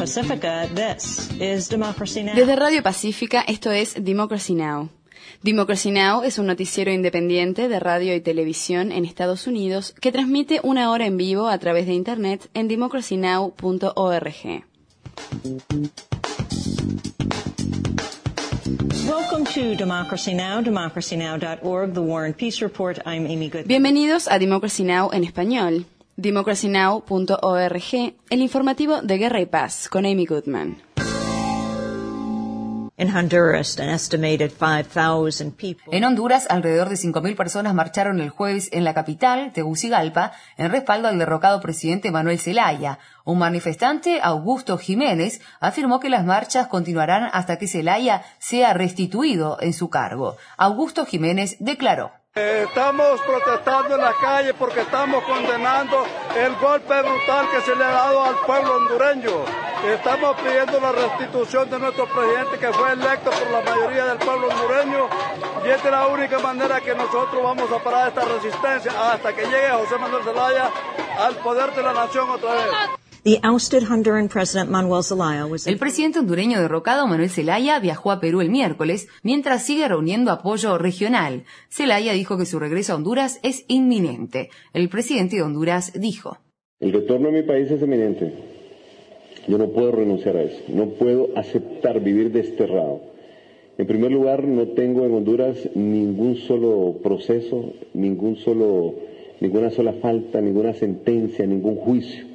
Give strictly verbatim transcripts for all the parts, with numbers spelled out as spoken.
Pacifica, this is Democracy Now! Desde Radio Pacífica, esto es Democracy Now! Democracy Now! Es un noticiero independiente de radio y televisión en Estados Unidos que transmite una hora en vivo a través de Internet en democracy now punto org. Welcome to Democracy Now!, democracy now dot org, The War and Peace Report. I'm Amy Goodman. Bienvenidos a Democracy Now! En español. democracy now punto org, el informativo de Guerra y Paz, con Amy Goodman. In Honduras, an estimated five thousand people. En Honduras, alrededor de cinco mil personas marcharon el jueves en la capital, Tegucigalpa, en respaldo al derrocado presidente Manuel Zelaya. Un manifestante, Augusto Jiménez, afirmó que las marchas continuarán hasta que Zelaya sea restituido en su cargo. Augusto Jiménez declaró: Estamos protestando en las calles porque estamos condenando el golpe brutal que se le ha dado al pueblo hondureño. Estamos pidiendo la restitución de nuestro presidente que fue electo por la mayoría del pueblo hondureño y esta es la única manera que nosotros vamos a parar esta resistencia hasta que llegue José Manuel Zelaya al poder de la nación otra vez. The ousted Honduran President Manuel Zelaya was El presidente hondureño derrocado Manuel Zelaya viajó a Perú el miércoles, mientras sigue reuniendo apoyo regional. Zelaya dijo que su regreso a Honduras es inminente. El presidente de Honduras dijo: El retorno a mi país es inminente. Yo no puedo renunciar a eso. No puedo aceptar vivir desterrado. En primer lugar, no tengo en Honduras ningún solo proceso, ningún solo, ninguna sola falta, ninguna sentencia, ningún juicio.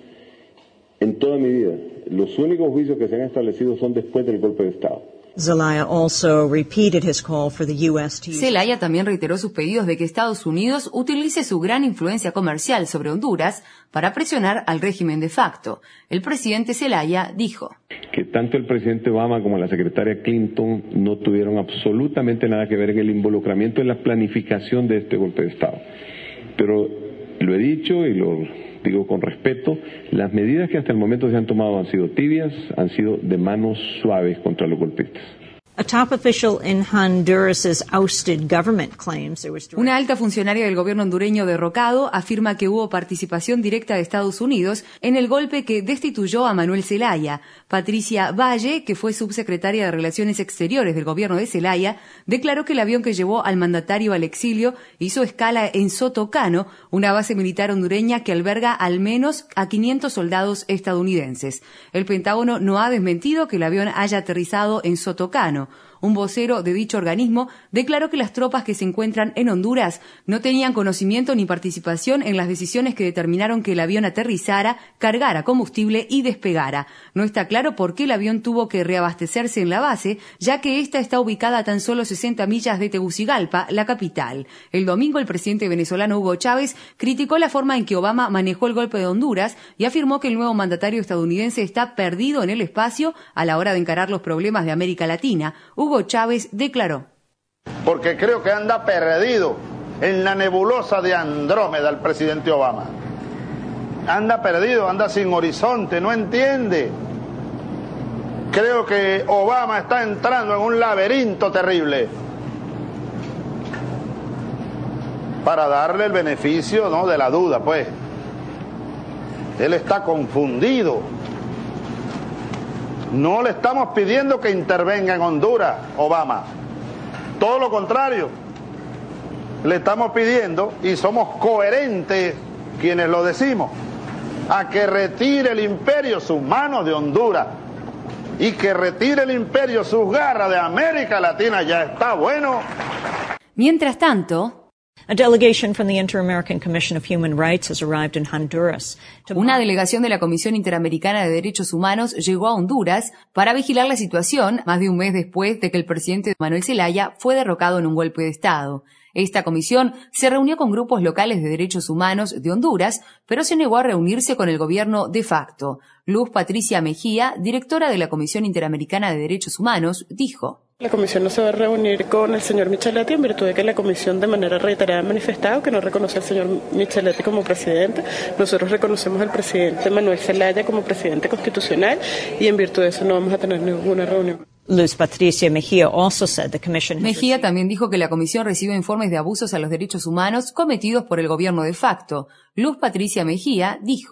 En toda mi vida, los únicos juicios que se han establecido son después del golpe de Estado. Zelaya also repeated his call for the U S to use... Zelaya también reiteró sus pedidos de que Estados Unidos utilice su gran influencia comercial sobre Honduras para presionar al régimen de facto. El presidente Zelaya dijo que tanto el presidente Obama como la secretaria Clinton no tuvieron absolutamente nada que ver en el involucramiento en la planificación de este golpe de Estado. Pero lo he dicho y lo digo con respeto, las medidas que hasta el momento se han tomado han sido tibias, han sido de manos suaves contra los golpistas. A top official in Honduras's ousted government claims there was... Una alta funcionaria del gobierno hondureño derrocado afirma que hubo participación directa de Estados Unidos en el golpe que destituyó a Manuel Zelaya. Patricia Valle, que fue subsecretaria de Relaciones Exteriores del gobierno de Zelaya, declaró que el avión que llevó al mandatario al exilio hizo escala en Sotocano, una base militar hondureña que alberga al menos a quinientos soldados estadounidenses. El Pentágono no ha desmentido que el avión haya aterrizado en Sotocano. Un vocero de dicho organismo declaró que las tropas que se encuentran en Honduras no tenían conocimiento ni participación en las decisiones que determinaron que el avión aterrizara, cargara combustible y despegara. No está claro por qué el avión tuvo que reabastecerse en la base, ya que esta está ubicada a tan solo sesenta millas de Tegucigalpa, la capital. El domingo, el presidente venezolano Hugo Chávez criticó la forma en que Obama manejó el golpe de Honduras y afirmó que el nuevo mandatario estadounidense está perdido en el espacio a la hora de encarar los problemas de América Latina. Hugo Chávez declaró: porque creo que anda perdido en la nebulosa de Andrómeda el presidente Obama. Anda perdido, anda sin horizonte, no entiende. Creo que Obama está entrando en un laberinto terrible. Para darle el beneficio, ¿no?, de la duda, pues. Él está confundido. No le estamos pidiendo que intervenga en Honduras, Obama. Todo lo contrario. Le estamos pidiendo, y somos coherentes quienes lo decimos, a que retire el imperio sus manos de Honduras y que retire el imperio sus garras de América Latina. Ya está bueno. Mientras tanto, A delegation from the Inter-American Commission of Human Rights has arrived in Honduras. Una delegación de la Comisión Interamericana de Derechos Humanos llegó a Honduras para vigilar la situación más de un mes después de que el presidente Manuel Zelaya fue derrocado en un golpe de Estado. Esta comisión se reunió con grupos locales de derechos humanos de Honduras, pero se negó a reunirse con el gobierno de facto. Luz Patricia Mejía, directora de la Comisión Interamericana de Derechos Humanos, dijo: La comisión no se va a reunir con el señor Micheletti en virtud de que la comisión de manera reiterada ha manifestado que no reconoce al señor Micheletti como presidente. Nosotros reconocemos al presidente Manuel Zelaya como presidente constitucional y en virtud de eso no vamos a tener ninguna reunión. Luz Patricia Mejía also said the commission Mejía también dijo que la comisión recibe informes de abusos a los derechos humanos cometidos por el gobierno de facto. Luz Patricia Mejía dijo: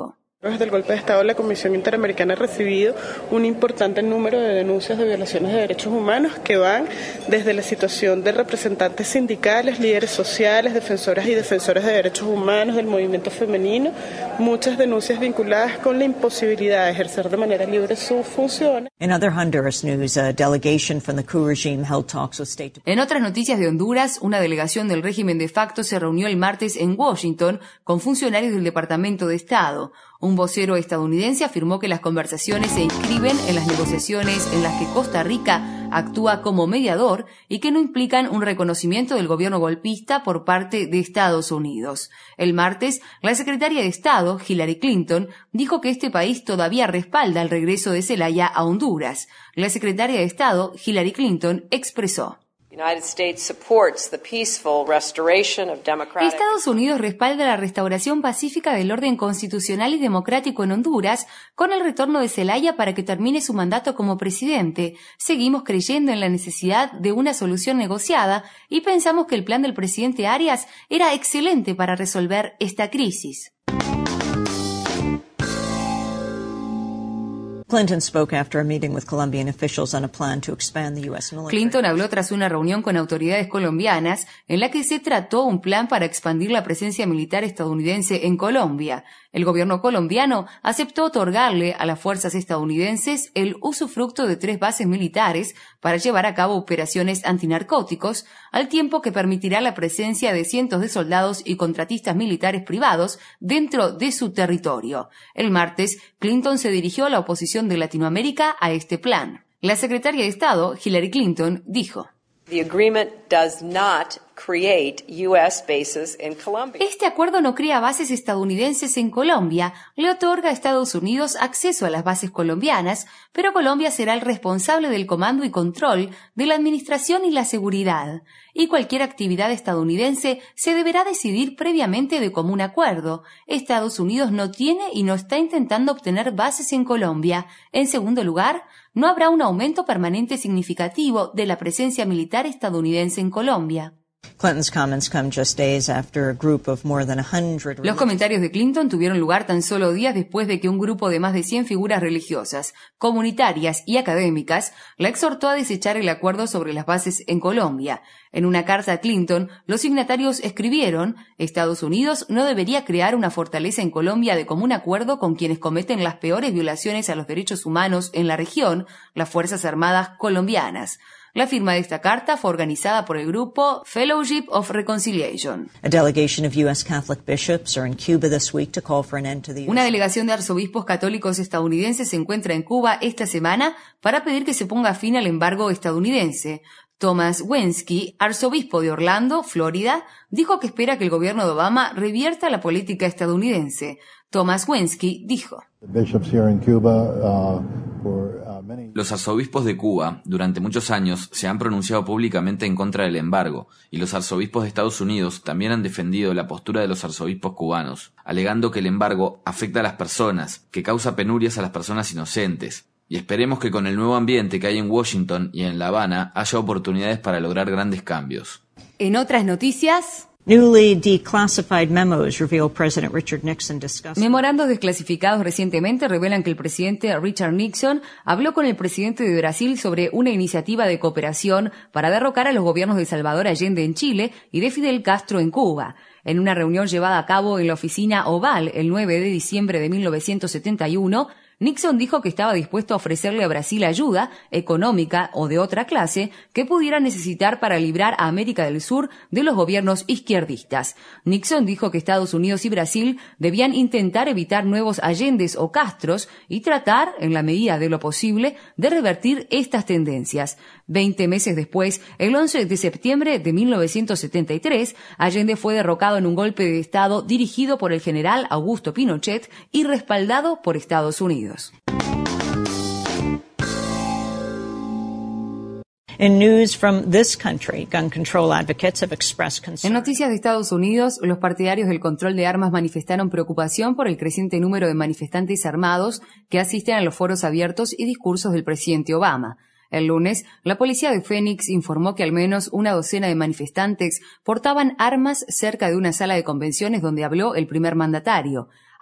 Desde el golpe de Estado, la Comisión Interamericana ha recibido un importante número de denuncias de violaciones de derechos humanos que van desde la situación de representantes sindicales, líderes sociales, defensoras y defensoras de derechos humanos, del movimiento femenino, muchas denuncias vinculadas con la imposibilidad de ejercer de manera libre sus funciones. In other Honduras news, a delegation from the coup regime held talks with State En otras noticias de Honduras, una delegación del régimen de facto se reunió el martes en Washington con funcionarios del Departamento de Estado. Un vocero estadounidense afirmó que las conversaciones se inscriben en las negociaciones en las que Costa Rica actúa como mediador y que no implican un reconocimiento del gobierno golpista por parte de Estados Unidos. El martes, la secretaria de Estado, Hillary Clinton, dijo que este país todavía respalda el regreso de Zelaya a Honduras. La secretaria de Estado, Hillary Clinton, expresó: Estados Unidos respalda la restauración pacífica del orden constitucional y democrático en Honduras con el retorno de Zelaya para que termine su mandato como presidente. Seguimos creyendo en la necesidad de una solución negociada y pensamos que el plan del presidente Arias era excelente para resolver esta crisis. Clinton spoke after a meeting with Colombian officials on a plan to expand the U S military. Clinton habló tras una reunión con autoridades colombianas en la que se trató un plan para expandir la presencia militar estadounidense en Colombia. El gobierno colombiano aceptó otorgarle a las fuerzas estadounidenses el usufructo de tres bases militares para llevar a cabo operaciones antinarcóticos, al tiempo que permitirá la presencia de cientos de soldados y contratistas militares privados dentro de su territorio. El martes, Clinton se dirigió a la oposición de Latinoamérica a este plan. La secretaria de Estado, Hillary Clinton, dijo: Este acuerdo no crea bases estadounidenses en Colombia, le otorga a Estados Unidos acceso a las bases colombianas, pero Colombia será el responsable del comando y control de la administración y la seguridad. Y cualquier actividad estadounidense se deberá decidir previamente de común acuerdo. Estados Unidos no tiene y no está intentando obtener bases en Colombia. En segundo lugar, no habrá un aumento permanente significativo de la presencia militar estadounidense en Colombia. Clinton's comments come just days after a group of more than one hundred. Los comentarios de Clinton tuvieron lugar tan solo días después de que un grupo de más de cien figuras religiosas, comunitarias y académicas la exhortó a desechar el acuerdo sobre las bases en Colombia. En una carta a Clinton, los signatarios escribieron: Estados Unidos no debería crear una fortaleza en Colombia de común acuerdo con quienes cometen las peores violaciones a los derechos humanos en la región, las Fuerzas Armadas colombianas. La firma de esta carta fue organizada por el grupo Fellowship of Reconciliation. A delegation of U S Catholic bishops are in Cuba this week to call for an end to the Una delegación de arzobispos católicos estadounidenses se encuentra en Cuba esta semana para pedir que se ponga fin al embargo estadounidense. Thomas Wensky, arzobispo de Orlando, Florida, dijo que espera que el gobierno de Obama revierta la política estadounidense. Thomas Wensky dijo: Los arzobispos de Cuba, durante muchos años, se han pronunciado públicamente en contra del embargo, y los arzobispos de Estados Unidos también han defendido la postura de los arzobispos cubanos, alegando que el embargo afecta a las personas, que causa penurias a las personas inocentes. Y esperemos que con el nuevo ambiente que hay en Washington y en La Habana haya oportunidades para lograr grandes cambios. En otras noticias, Newly declassified memos reveal President Richard Nixon discussed. Memorandos desclasificados recientemente revelan que el presidente Richard Nixon habló con el presidente de Brasil sobre una iniciativa de cooperación para derrocar a los gobiernos de Salvador Allende en Chile y de Fidel Castro en Cuba. En una reunión llevada a cabo en la oficina Oval el nueve de diciembre de mil novecientos setenta y uno, Nixon dijo que estaba dispuesto a ofrecerle a Brasil ayuda, económica o de otra clase, que pudiera necesitar para librar a América del Sur de los gobiernos izquierdistas. Nixon dijo que Estados Unidos y Brasil debían intentar evitar nuevos Allendes o Castros y tratar, en la medida de lo posible, de revertir estas tendencias. Veinte meses después, el once de septiembre de mil novecientos setenta y tres, Allende fue derrocado en un golpe de Estado dirigido por el general Augusto Pinochet y respaldado por Estados Unidos. In news from this country, gun control advocates have expressed concern. En noticias de Estados Unidos, los partidarios del control de armas manifestaron preocupación por el creciente número de manifestantes armados que asisten a los foros abiertos y discursos del presidente Obama. El lunes, la policía de Phoenix informó que al menos una docena de manifestantes portaban armas cerca de una sala de convenciones donde habló el primer mandatario.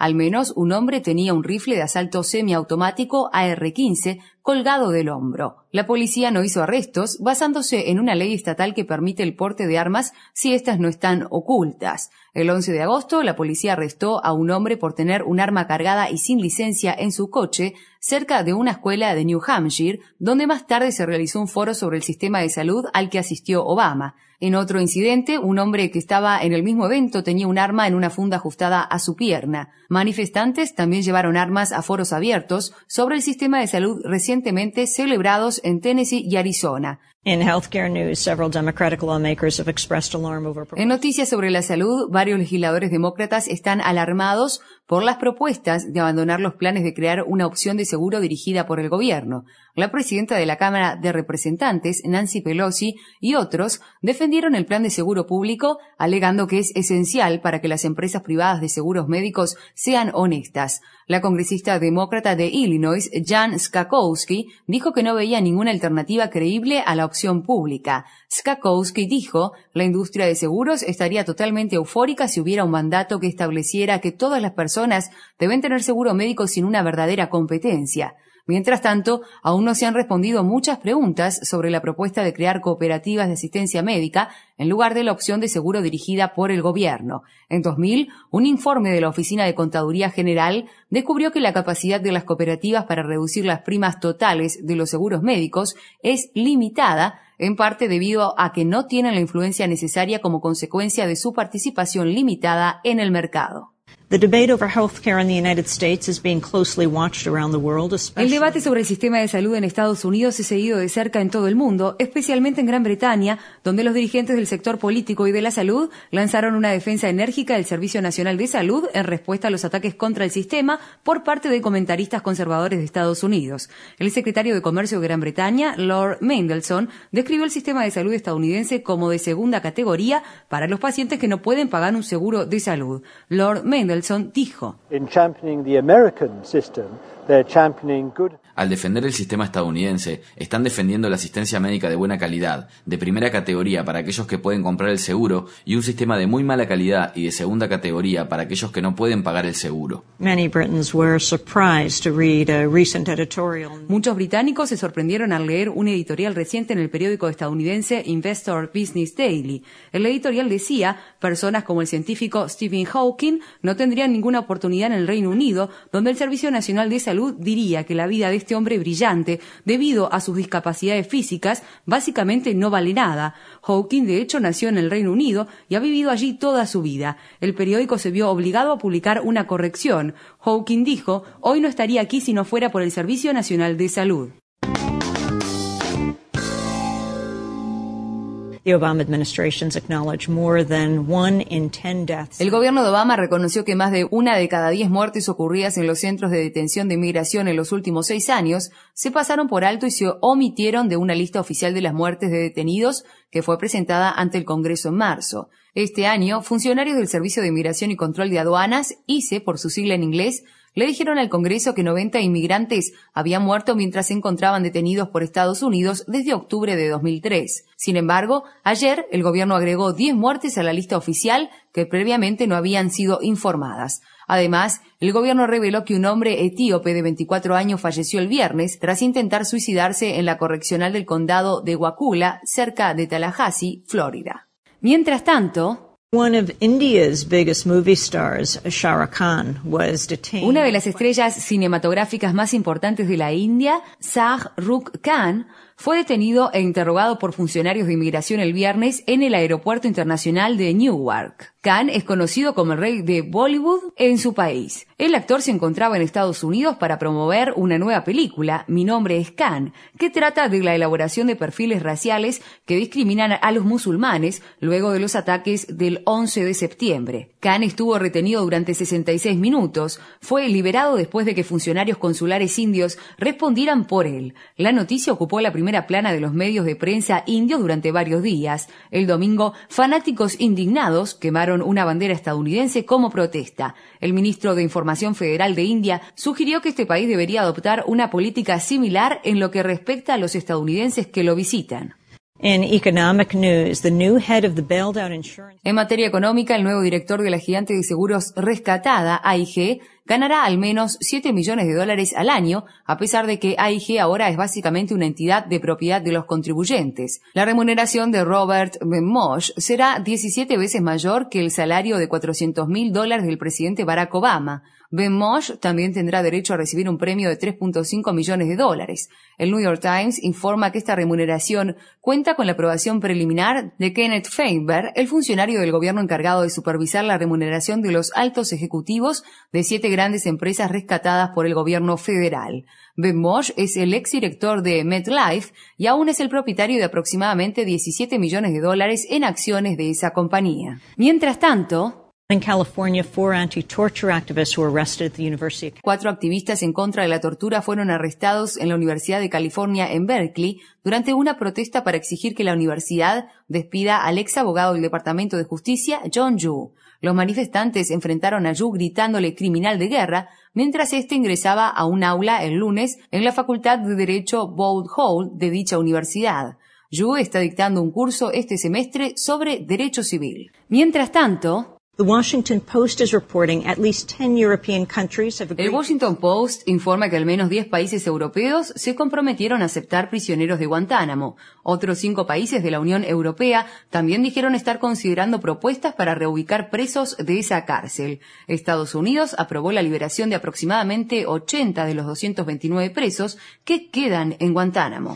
Al menos un hombre tenía un rifle de asalto semiautomático A R quince colgado del hombro. La policía no hizo arrestos basándose en una ley estatal que permite el porte de armas si éstas no están ocultas. El once de agosto, la policía arrestó a un hombre por tener un arma cargada y sin licencia en su coche cerca de una escuela de New Hampshire, donde más tarde se realizó un foro sobre el sistema de salud al que asistió Obama. En otro incidente, un hombre que estaba en el mismo evento tenía un arma en una funda ajustada a su pierna. Manifestantes también llevaron armas a foros abiertos sobre el sistema de salud recientemente celebrados en Tennessee y Arizona. In healthcare news, several Democratic lawmakers have expressed alarm over En noticias sobre la salud, varios legisladores demócratas están alarmados por las propuestas de abandonar los planes de crear una opción de seguro dirigida por el gobierno. La presidenta de la Cámara de Representantes, Nancy Pelosi, y otros defendieron el plan de seguro público, alegando que es esencial para que las empresas privadas de seguros médicos sean honestas. La congresista demócrata de Illinois, Jan Schakowsky, dijo que no veía ninguna alternativa creíble a la opción pública. Schakowsky dijo, la industria de seguros estaría totalmente eufórica si hubiera un mandato que estableciera que todas las personas deben tener seguro médico sin una verdadera competencia. Mientras tanto, aún no se han respondido muchas preguntas sobre la propuesta de crear cooperativas de asistencia médica en lugar de la opción de seguro dirigida por el gobierno. En dos mil, un informe de la Oficina de Contaduría General descubrió que la capacidad de las cooperativas para reducir las primas totales de los seguros médicos es limitada, en parte debido a que no tienen la influencia necesaria como consecuencia de su participación limitada en el mercado. The debate over healthcare in the United States is being closely watched around the world, El debate sobre el sistema de salud en Estados Unidos es seguido de cerca en todo el mundo, especialmente en Gran Bretaña, donde los dirigentes del sector político y de la salud lanzaron una defensa enérgica del Servicio Nacional de Salud en respuesta a los ataques contra el sistema por parte de comentaristas conservadores de Estados Unidos. El secretario de Comercio de Gran Bretaña, Lord Mandelson, describió el sistema de salud estadounidense como de segunda categoría para los pacientes que no pueden pagar un seguro de salud. Lord Mandelson dijo: Al defender el sistema estadounidense, están defendiendo la asistencia médica de buena calidad, de primera categoría para aquellos que pueden comprar el seguro, y un sistema de muy mala calidad y de segunda categoría para aquellos que no pueden pagar el seguro. Muchos británicos se sorprendieron al leer un editorial reciente en el periódico estadounidense Investor Business Daily. El editorial decía, personas como el científico Stephen Hawking no tendrían ninguna oportunidad en el Reino Unido, donde el Servicio Nacional de Salud diría que la vida de este hombre brillante, debido a sus discapacidades físicas, básicamente no vale nada. Hawking, de hecho, nació en el Reino Unido y ha vivido allí toda su vida. El periódico se vio obligado a publicar una corrección. Hawking dijo, hoy no estaría aquí si no fuera por el Servicio Nacional de Salud. The Obama administration's acknowledged more than one in ten deaths. El gobierno de Obama reconoció que más de una de cada diez muertes ocurridas en los centros de detención de inmigración en los últimos seis años se pasaron por alto y se omitieron de una lista oficial de las muertes de detenidos que fue presentada ante el Congreso en marzo. Este año, funcionarios del Servicio de Inmigración y Control de Aduanas, I C E, por su sigla en inglés, le dijeron al Congreso que noventa inmigrantes habían muerto mientras se encontraban detenidos por Estados Unidos desde octubre de dos mil tres. Sin embargo, ayer el gobierno agregó diez muertes a la lista oficial que previamente no habían sido informadas. Además, el gobierno reveló que un hombre etíope de veinticuatro años falleció el viernes tras intentar suicidarse en la correccional del condado de Wakulla, cerca de Tallahassee, Florida. Mientras tanto, One of India's biggest movie stars, Shah Rukh Khan, was detained. Una de las estrellas cinematográficas más importantes de la India, Shah Rukh Khan, fue detenido e interrogado por funcionarios de inmigración el viernes en el aeropuerto internacional de Newark. Khan es conocido como el rey de Bollywood en su país. El actor se encontraba en Estados Unidos para promover una nueva película, Mi nombre es Khan, que trata de la elaboración de perfiles raciales que discriminan a los musulmanes luego de los ataques del once de septiembre. Khan estuvo retenido durante sesenta y seis minutos. Fue liberado después de que funcionarios consulares indios respondieran por él. La noticia ocupó la primera plana de los medios de prensa indios durante varios días. El domingo, fanáticos indignados quemaron una bandera estadounidense como protesta. El ministro de Información Federal de India sugirió que este país debería adoptar una política similar en lo que respecta a los estadounidenses que lo visitan. In economic news, the new head of the bailed out insurance. En materia económica, el nuevo director de la gigante de seguros rescatada, A I G, ganará al menos siete millones de dólares al año, a pesar de que A I G ahora es básicamente una entidad de propiedad de los contribuyentes. La remuneración de Robert Ben-Moshe será diecisiete veces mayor que el salario de cuatrocientos mil dólares del presidente Barack Obama. Ben-Moshe también tendrá derecho a recibir un premio de tres punto cinco millones de dólares. El New York Times informa que esta remuneración cuenta con la aprobación preliminar de Kenneth Feinberg, el funcionario del gobierno encargado de supervisar la remuneración de los altos ejecutivos de siete grandes empresas rescatadas por el gobierno federal. Ben-Moshe es el exdirector de MetLife y aún es el propietario de aproximadamente diecisiete millones de dólares en acciones de esa compañía. Mientras tanto, in California, four anti-torture activists were arrested at the University of Cuatro activistas en contra de la tortura fueron arrestados en la Universidad de California en Berkeley durante una protesta para exigir que la universidad despida al ex abogado del Departamento de Justicia, John Yoo. Los manifestantes enfrentaron a Yoo gritándole criminal de guerra mientras éste ingresaba a un aula el lunes en la Facultad de Derecho Bowles Hall de dicha universidad. Yoo está dictando un curso este semestre sobre derecho civil. Mientras tanto, The Washington Post is reporting at least ten European countries have agreed. El Washington Post informa que al menos diez países europeos se comprometieron a aceptar prisioneros de Guantánamo. Otros cinco países de la Unión Europea también dijeron estar considerando propuestas para reubicar presos de esa cárcel. Estados Unidos aprobó la liberación de aproximadamente ochenta de los doscientos veintinueve presos que quedan en Guantánamo.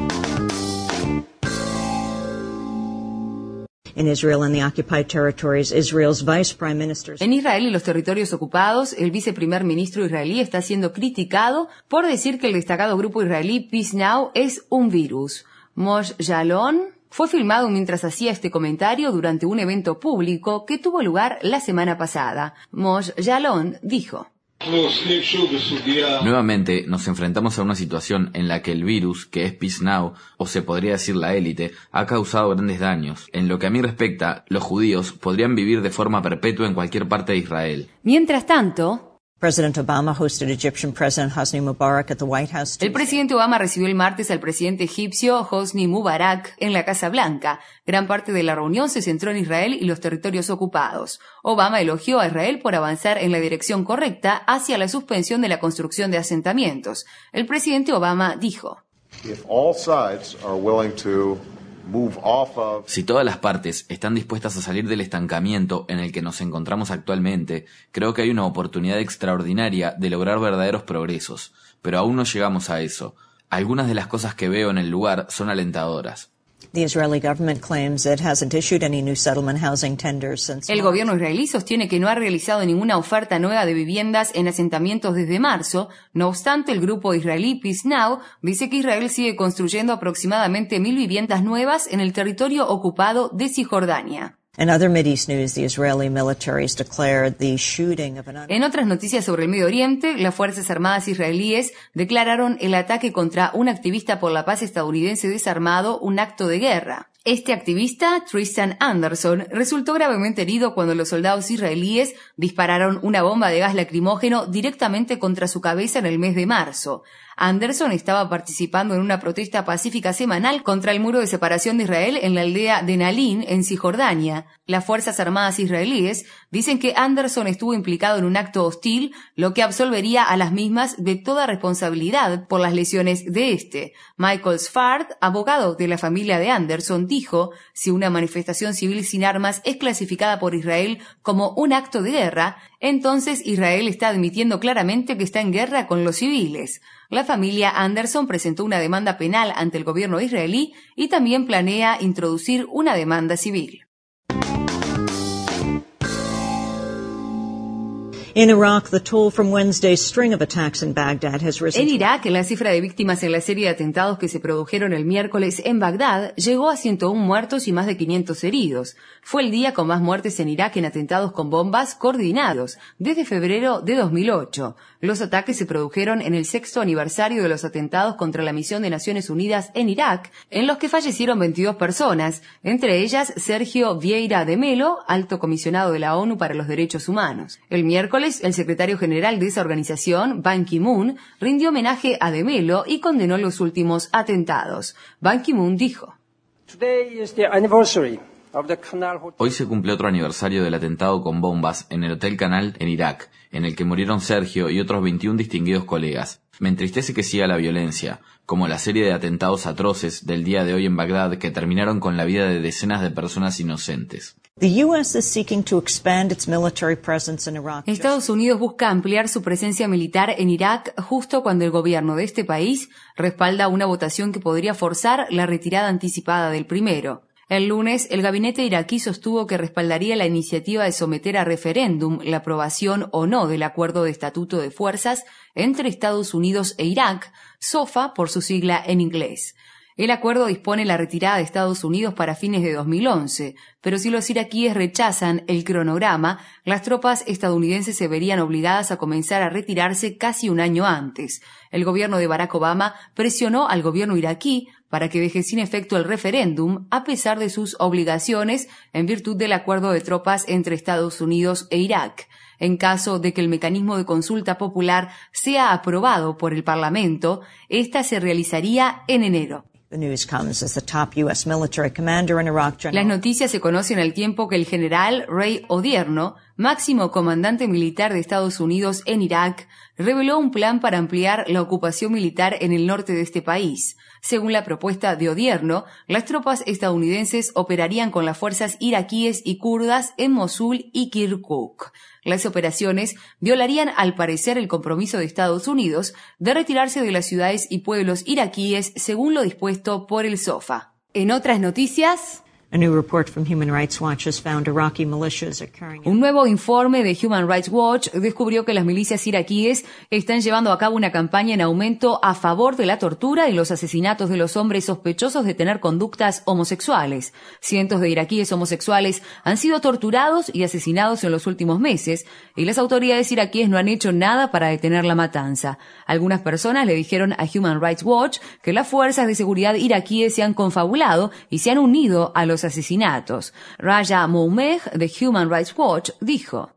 In Israel and the occupied territories, Israel's vice prime minister. En Israel y los territorios ocupados, el viceprimer ministro israelí está siendo criticado por decir que el destacado grupo israelí Peace Now es un virus. Moshe Yaalon fue filmado mientras hacía este comentario durante un evento público que tuvo lugar la semana pasada. Moshe Yaalon dijo: Nuevamente nos enfrentamos a una situación en la que el virus, que es Peace Now, o se podría decir la élite, ha causado grandes daños. En lo que a mí respecta, los judíos podrían vivir de forma perpetua en cualquier parte de Israel. Mientras tanto, President Obama hosted Egyptian President Hosni Mubarak at the White House. El presidente Obama recibió el martes al presidente egipcio Hosni Mubarak en la Casa Blanca. Gran parte de la reunión se centró en Israel y los territorios ocupados. Obama elogió a Israel por avanzar en la dirección correcta hacia la suspensión de la construcción de asentamientos. El presidente Obama dijo: If all sides are willing to Si todas las partes están dispuestas a salir del estancamiento en el que nos encontramos actualmente, creo que hay una oportunidad extraordinaria de lograr verdaderos progresos, pero aún no llegamos a eso. Algunas de las cosas que veo en el lugar son alentadoras. The Israeli government claims it hasn't issued any new settlement housing tenders since El gobierno israelí sostiene que no ha realizado ninguna oferta nueva de viviendas en asentamientos desde marzo. No obstante, el grupo israelí Peace Now dice que Israel sigue construyendo aproximadamente mil viviendas nuevas en el territorio ocupado de Cisjordania. In other Mideast news, the Israeli military has declared the shooting of an En otras noticias sobre el Medio Oriente, las Fuerzas Armadas israelíes declararon el ataque contra un activista por la paz estadounidense desarmado un acto de guerra. Este activista, Tristan Anderson, resultó gravemente herido cuando los soldados israelíes dispararon una bomba de gas lacrimógeno directamente contra su cabeza en el mes de marzo. Anderson estaba participando en una protesta pacífica semanal contra el muro de separación de Israel en la aldea de Nalin, en Cisjordania. Las Fuerzas Armadas israelíes dicen que Anderson estuvo implicado en un acto hostil, lo que absolvería a las mismas de toda responsabilidad por las lesiones de este. Michael Sfard, abogado de la familia de Anderson, dijo: si una manifestación civil sin armas es clasificada por Israel como un acto de guerra, entonces Israel está admitiendo claramente que está en guerra con los civiles. La familia Anderson presentó una demanda penal ante el gobierno israelí y también planea introducir una demanda civil. In Iraq, the toll from Wednesday's string of attacks in Baghdad has risen. En Irak, la cifra de víctimas en la serie de atentados que se produjeron el miércoles en Bagdad llegó a ciento uno muertos y más de quinientos heridos. Fue el día con más muertes en Irak en atentados con bombas coordinados desde febrero de dos mil ocho. Los ataques se produjeron en el sexto aniversario de los atentados contra la misión de Naciones Unidas en Irak, en los que fallecieron veintidós personas, entre ellas Sergio Vieira de Melo, alto comisionado de la ONU para los Derechos Humanos. El miércoles, el secretario general de esa organización, Ban Ki-moon, rindió homenaje a de Melo y condenó los últimos atentados. Ban Ki-moon dijo: Today is the anniversary Hoy se cumple otro aniversario del atentado con bombas en el Hotel Canal en Irak, en el que murieron Sergio y otros veintiún distinguidos colegas. Me entristece que siga la violencia, como la serie de atentados atroces del día de hoy en Bagdad que terminaron con la vida de decenas de personas inocentes. Estados Unidos busca ampliar su presencia militar en Irak justo cuando el gobierno de este país respalda una votación que podría forzar la retirada anticipada del primero. El lunes, el gabinete iraquí sostuvo que respaldaría la iniciativa de someter a referéndum la aprobación o no del Acuerdo de Estatuto de Fuerzas entre Estados Unidos e Irak, SOFA por su sigla en inglés. El acuerdo dispone la retirada de Estados Unidos para fines de dos mil once, pero si los iraquíes rechazan el cronograma, las tropas estadounidenses se verían obligadas a comenzar a retirarse casi un año antes. El gobierno de Barack Obama presionó al gobierno iraquí para que deje sin efecto el referéndum a pesar de sus obligaciones en virtud del acuerdo de tropas entre Estados Unidos e Irak. En caso de que el mecanismo de consulta popular sea aprobado por el Parlamento, esta se realizaría en enero. Las noticias se conocen al tiempo que el general Ray Odierno, máximo comandante militar de Estados Unidos en Irak, reveló un plan para ampliar la ocupación militar en el norte de este país. Según la propuesta de Odierno, las tropas estadounidenses operarían con las fuerzas iraquíes y kurdas en Mosul y Kirkuk. Las operaciones violarían al parecer el compromiso de Estados Unidos de retirarse de las ciudades y pueblos iraquíes según lo dispuesto por el SOFA. En otras noticias, Un nuevo informe de Human Rights Watch descubrió que las milicias iraquíes están llevando a cabo una campaña en aumento a favor de la tortura y los asesinatos de los hombres sospechosos de tener conductas homosexuales. Cientos de iraquíes homosexuales han sido torturados y asesinados en los últimos meses, y las autoridades iraquíes no han hecho nada para detener la matanza. Algunas personas le dijeron a Human Rights Watch que las fuerzas de seguridad iraquíes se han confabulado y se han unido a los asesinatos. Raja Moumeh de Human Rights Watch dijo: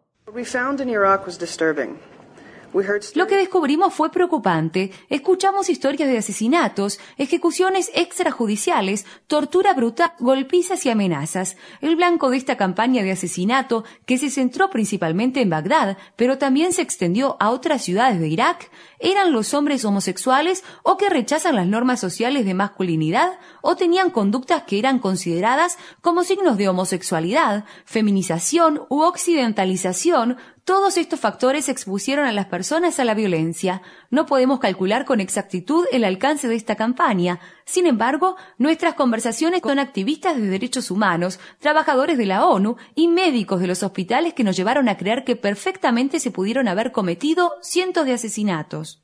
Lo que descubrimos fue preocupante. Escuchamos historias de asesinatos, ejecuciones extrajudiciales, tortura brutal, golpizas y amenazas. El blanco de esta campaña de asesinato, que se centró principalmente en Bagdad, pero también se extendió a otras ciudades de Irak, eran los hombres homosexuales o que rechazan las normas sociales de masculinidad o tenían conductas que eran consideradas como signos de homosexualidad, feminización u occidentalización. Todos estos factores expusieron a las personas a la violencia. No podemos calcular con exactitud el alcance de esta campaña. Sin embargo, nuestras conversaciones con activistas de derechos humanos, trabajadores de la ONU y médicos de los hospitales que nos llevaron a creer que perfectamente se pudieron haber cometido cientos de asesinatos.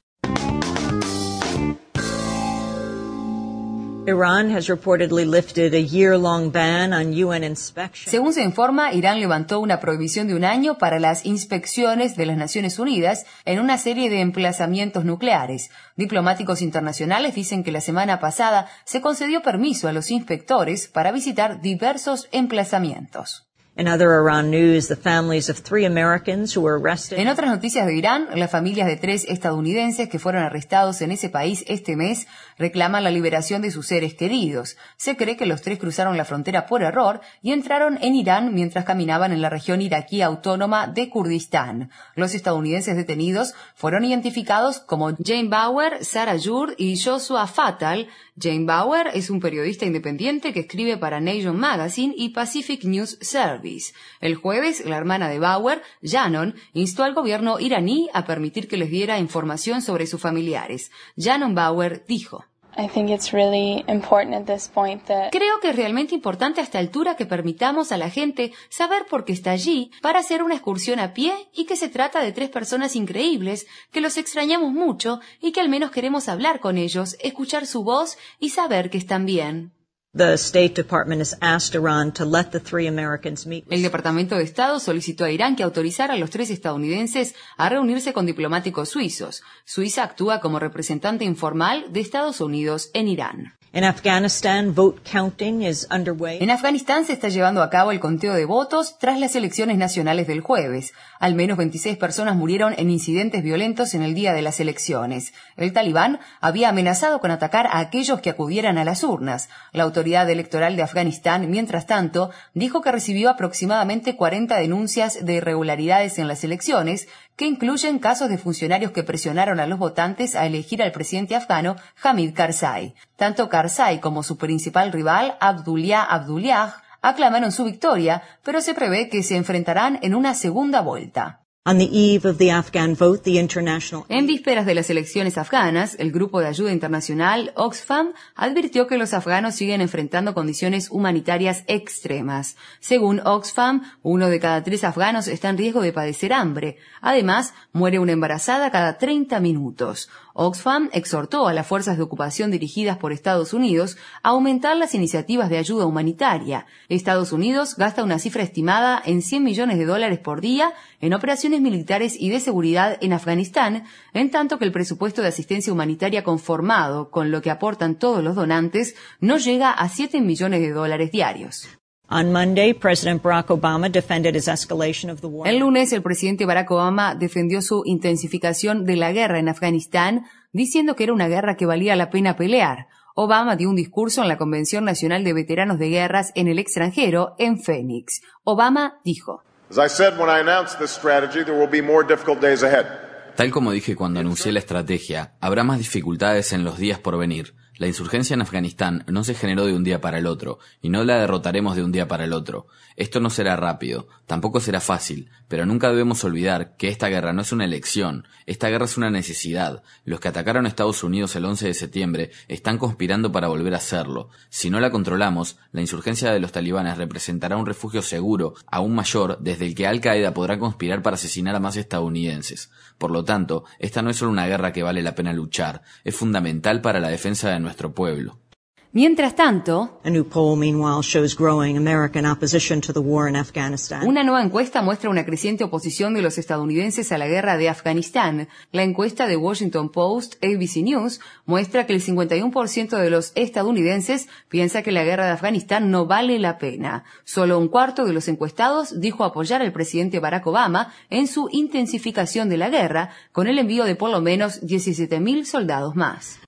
Iran has reportedly lifted a year-long ban on U N inspections. Según se informa, Irán levantó una prohibición de un año para las inspecciones de las Naciones Unidas en una serie de emplazamientos nucleares. Diplomáticos internacionales dicen que la semana pasada se concedió permiso a los inspectores para visitar diversos emplazamientos. In other Iran news, the families of three Americans who were arrested. En otras noticias de Irán, las familias de tres estadounidenses que fueron arrestados en ese país este mes reclaman la liberación de sus seres queridos. Se cree que los tres cruzaron la frontera por error y entraron en Irán mientras caminaban en la región iraquí autónoma de Kurdistán. Los estadounidenses detenidos fueron identificados como Jane Bauer, Sarah Jurd y Joshua Fatal. Jane Bauer es un periodista independiente que escribe para Nation Magazine y Pacific News Service. El jueves, la hermana de Bauer, Shannon, instó al gobierno iraní a permitir que les diera información sobre sus familiares. Shannon Bauer dijo: Creo que es realmente importante a esta altura que permitamos a la gente saber por qué está allí para hacer una excursión a pie y que se trata de tres personas increíbles, que los extrañamos mucho y que al menos queremos hablar con ellos, escuchar su voz y saber que están bien. The State Department has asked Iran to let the three Americans meet. El Departamento de Estado solicitó a Irán que autorizara a los tres estadounidenses a reunirse con diplomáticos suizos. Suiza actúa como representante informal de Estados Unidos en Irán. In Afghanistan, vote counting is underway. En Afganistán se está llevando a cabo el conteo de votos tras las elecciones nacionales del jueves. Al menos veintiséis personas murieron en incidentes violentos en el día de las elecciones. El talibán había amenazado con atacar a aquellos que acudieran a las urnas. La autoridad electoral de Afganistán, mientras tanto, dijo que recibió aproximadamente cuarenta denuncias de irregularidades en las elecciones, que incluyen casos de funcionarios que presionaron a los votantes a elegir al presidente afgano Hamid Karzai. Tanto Karzai como su principal rival, Abdullah Abdullah, aclamaron su victoria, pero se prevé que se enfrentarán en una segunda vuelta. On the eve of the Afghan vote, the international... En vísperas de las elecciones afganas, el Grupo de Ayuda Internacional, Oxfam, advirtió que los afganos siguen enfrentando condiciones humanitarias extremas. Según Oxfam, uno de cada tres afganos está en riesgo de padecer hambre. Además, muere una embarazada cada treinta minutos. Oxfam exhortó a las fuerzas de ocupación dirigidas por Estados Unidos a aumentar las iniciativas de ayuda humanitaria. Estados Unidos gasta una cifra estimada en cien millones de dólares por día en operaciones militares y de seguridad en Afganistán, en tanto que el presupuesto de asistencia humanitaria conformado con lo que aportan todos los donantes no llega a siete millones de dólares diarios. On Monday, President Barack Obama defended his escalation of the war. El lunes, el presidente Barack Obama defendió su intensificación de la guerra en Afganistán, diciendo que era una guerra que valía la pena pelear. Obama dio un discurso en la Convención Nacional de Veteranos de Guerras en el extranjero, en Phoenix. Obama dijo: As I said when I announced this strategy, there will be more difficult days ahead. Tal como dije cuando anuncié la estrategia, habrá más dificultades en los días por venir. La insurgencia en Afganistán no se generó de un día para el otro, y no la derrotaremos de un día para el otro. Esto no será rápido, tampoco será fácil, pero nunca debemos olvidar que esta guerra no es una elección, esta guerra es una necesidad. Los que atacaron a Estados Unidos el once de septiembre están conspirando para volver a hacerlo. Si no la controlamos, la insurgencia de los talibanes representará un refugio seguro, aún mayor, desde el que Al-Qaeda podrá conspirar para asesinar a más estadounidenses. Por lo tanto, esta no es solo una guerra que vale la pena luchar, es fundamental para la defensa de nuestro nuestro pueblo. Mientras tanto, A new poll, meanwhile, shows growing American opposition to the war in Afghanistan. Una nueva encuesta muestra una creciente oposición de los estadounidenses a la guerra de Afganistán. La encuesta de Washington Post, A B C News, muestra que el cincuenta y uno por ciento de los estadounidenses piensa que la guerra de Afganistán no vale la pena. Solo un cuarto de los encuestados dijo apoyar al presidente Barack Obama en su intensificación de la guerra, con el envío de por lo menos diecisiete mil soldados más.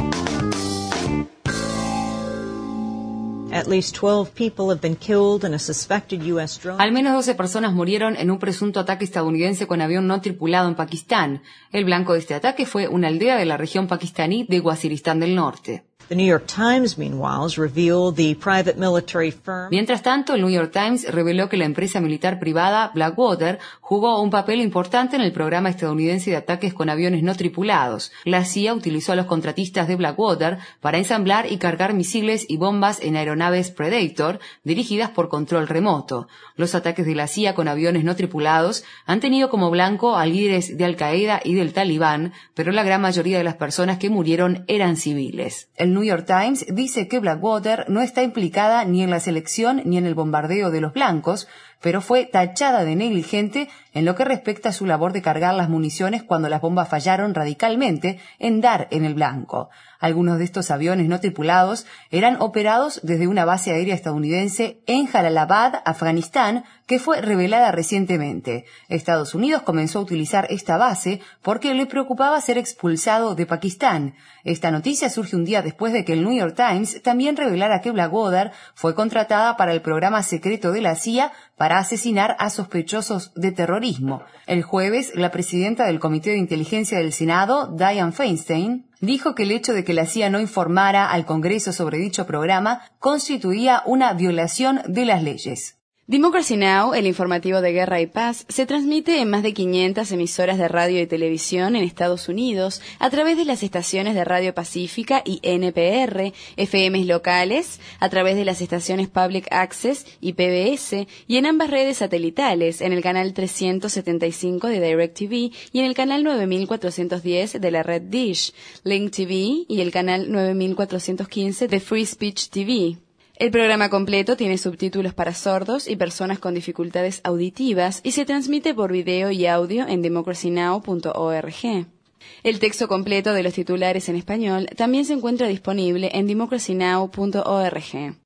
At least twelve people have been killed in a suspected U S drone. Al menos doce personas murieron en un presunto ataque estadounidense con avión no tripulado en Pakistán. El blanco de este ataque fue una aldea de la región pakistaní de Waziristán del Norte. The New York Times, meanwhile, revealed the private military firm. Mientras tanto, el New York Times reveló que la empresa militar privada Blackwater jugó un papel importante en el programa estadounidense de ataques con aviones no tripulados. La C I A utilizó a los contratistas de Blackwater para ensamblar y cargar misiles y bombas en aeronaves Predator dirigidas por control remoto. Los ataques de la C I A con aviones no tripulados han tenido como blanco a líderes de Al-Qaeda y del Talibán, pero la gran mayoría de las personas que murieron eran civiles. El New York Times dice que Blackwater no está implicada ni en la selección ni en el bombardeo de los blancos, pero fue tachada de negligente en lo que respecta a su labor de cargar las municiones cuando las bombas fallaron radicalmente en dar en el blanco. Algunos de estos aviones no tripulados eran operados desde una base aérea estadounidense en Jalalabad, Afganistán, que fue revelada recientemente. Estados Unidos comenzó a utilizar esta base porque le preocupaba ser expulsado de Pakistán. Esta noticia surge un día después de que el New York Times también revelara que Blackwater fue contratada para el programa secreto de la C I A para asesinar a sospechosos de terrorismo. El jueves, la presidenta del Comité de Inteligencia del Senado, Dianne Feinstein, dijo que el hecho de que la C I A no informara al Congreso sobre dicho programa constituía una violación de las leyes. Democracy Now!, el informativo de guerra y paz, se transmite en más de quinientas emisoras de radio y televisión en Estados Unidos a través de las estaciones de Radio Pacífica y N P R, F Ms locales, a través de las estaciones Public Access y P B S, y en ambas redes satelitales, en el canal trescientos setenta y cinco de DirecTV y en el canal nueve mil cuatrocientos diez de la red Dish, Link T V y el canal nueve mil cuatrocientos quince de Free Speech T V. El programa completo tiene subtítulos para sordos y personas con dificultades auditivas y se transmite por video y audio en democracy now punto org. El texto completo de los titulares en español también se encuentra disponible en democracy now punto org.